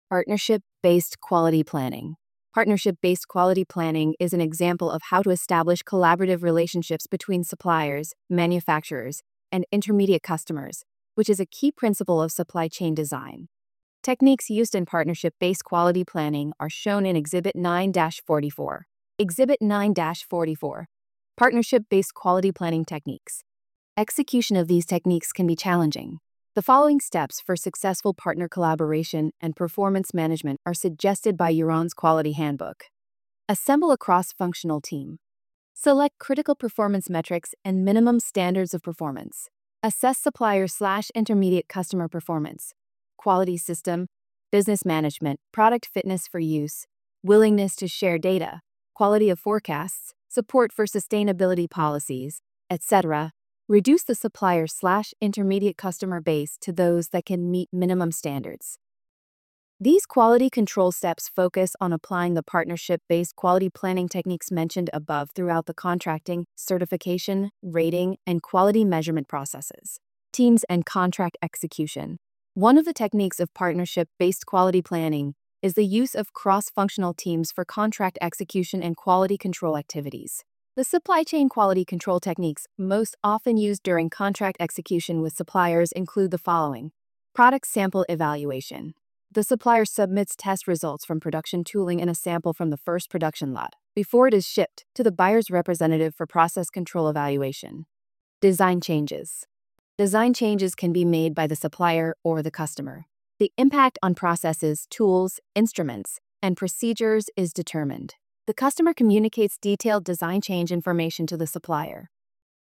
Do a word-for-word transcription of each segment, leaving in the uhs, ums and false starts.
Partnership-based quality planning. Partnership-based quality planning is an example of how to establish collaborative relationships between suppliers, manufacturers, and intermediate customers, which is a key principle of supply chain design. Techniques used in partnership-based quality planning are shown in Exhibit nine dash forty-four. Exhibit nine dash forty-four. Partnership-based quality planning techniques. Execution of these techniques can be challenging. The following steps for successful partner collaboration and performance management are suggested by Huron's Quality Handbook. Assemble a cross-functional team. Select critical performance metrics and minimum standards of performance. Assess supplier slash intermediate customer performance, quality system, business management, product fitness for use, willingness to share data, quality of forecasts, support for sustainability policies, et cetera. Reduce the supplier slash intermediate customer base to those that can meet minimum standards. These quality control steps focus on applying the partnership-based quality planning techniques mentioned above throughout the contracting, certification, rating, and quality measurement processes. Teams and contract execution. One of the techniques of partnership-based quality planning is the use of cross-functional teams for contract execution and quality control activities. The supply chain quality control techniques most often used during contract execution with suppliers include the following. Product sample evaluation. The supplier submits test results from production tooling in a sample from the first production lot before it is shipped to the buyer's representative for process control evaluation. Design changes. Design changes can be made by the supplier or the customer. The impact on processes, tools, instruments, and procedures is determined. The customer communicates detailed design change information to the supplier.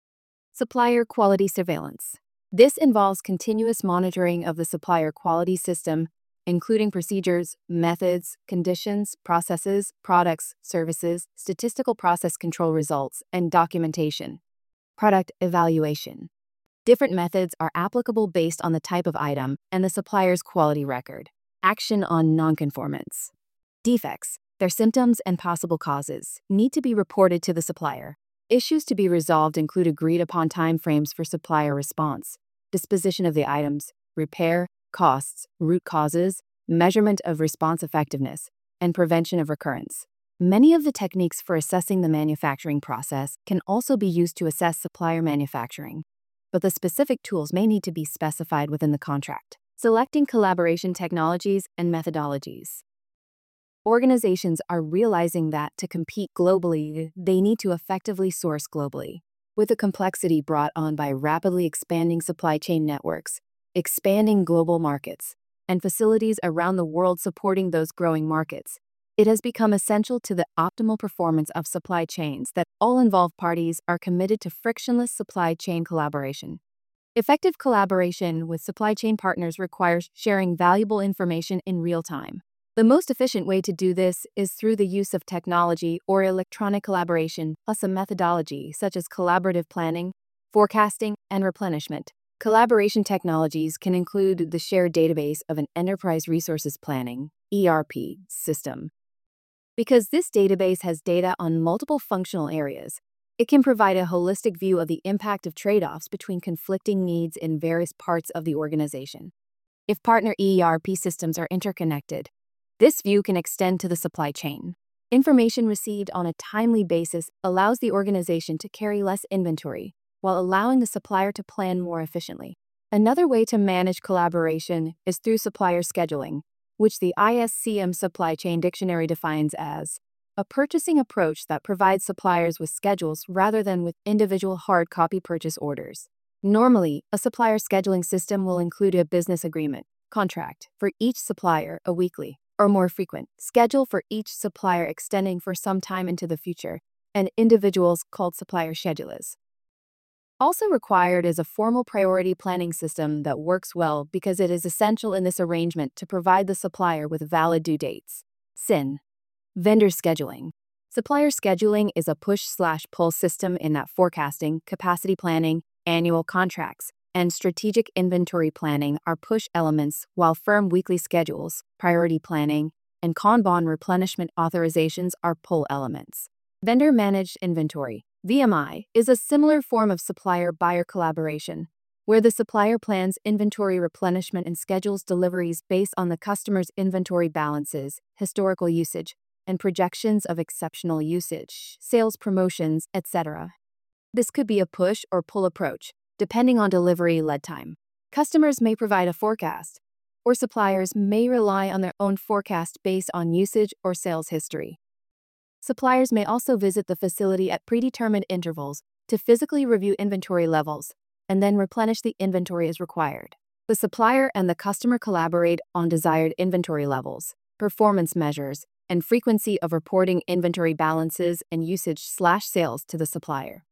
Supplier quality surveillance. This involves continuous monitoring of the supplier quality system, including procedures, methods, conditions, processes, products, services, statistical process control results, and documentation. Product evaluation. Different methods are applicable based on the type of item and the supplier's quality record. Action on nonconformance. Defects, their symptoms and possible causes, need to be reported to the supplier. Issues to be resolved include agreed-upon timeframes for supplier response, disposition of the items, repair, costs, root causes, measurement of response effectiveness, and prevention of recurrence. Many of the techniques for assessing the manufacturing process can also be used to assess supplier manufacturing, but the specific tools may need to be specified within the contract. Selecting collaboration technologies and methodologies. Organizations are realizing that to compete globally, they need to effectively source globally. With the complexity brought on by rapidly expanding supply chain networks, expanding global markets, and facilities around the world supporting those growing markets, it has become essential to the optimal performance of supply chains that all involved parties are committed to frictionless supply chain collaboration. Effective collaboration with supply chain partners requires sharing valuable information in real time. The most efficient way to do this is through the use of technology or electronic collaboration plus a methodology such as collaborative planning, forecasting, and replenishment. Collaboration technologies can include the shared database of an enterprise resources planning (E R P) system. Because this database has data on multiple functional areas, it can provide a holistic view of the impact of trade-offs between conflicting needs in various parts of the organization. If partner E R P systems are interconnected, this view can extend to the supply chain. Information received on a timely basis allows the organization to carry less inventory, while allowing the supplier to plan more efficiently. Another way to manage collaboration is through supplier scheduling, which the I S C M Supply Chain Dictionary defines as a purchasing approach that provides suppliers with schedules rather than with individual hard copy purchase orders. Normally, a supplier scheduling system will include a business agreement, contract, for each supplier, a weekly or more frequent schedule for each supplier extending for some time into the future, and individuals called supplier schedulers. Also required is a formal priority planning system that works well because it is essential in this arrangement to provide the supplier with valid due dates. S I N. Vendor scheduling. Supplier scheduling is a push-slash-pull system in that forecasting, capacity planning, annual contracts, and strategic inventory planning are push elements, while firm weekly schedules, priority planning, and Kanban replenishment authorizations are pull elements. Vendor-managed inventory, V M I, is a similar form of supplier-buyer collaboration. where the supplier plans inventory replenishment and schedules deliveries based on the customer's inventory balances, historical usage, and projections of exceptional usage, sales promotions, et cetera. This could be a push or pull approach, depending on delivery lead time. Customers may provide a forecast, or suppliers may rely on their own forecast based on usage or sales history. Suppliers may also visit the facility at predetermined intervals to physically review inventory levels and then replenish the inventory as required. The supplier and the customer collaborate on desired inventory levels, performance measures, and frequency of reporting inventory balances and usage slash sales to the supplier.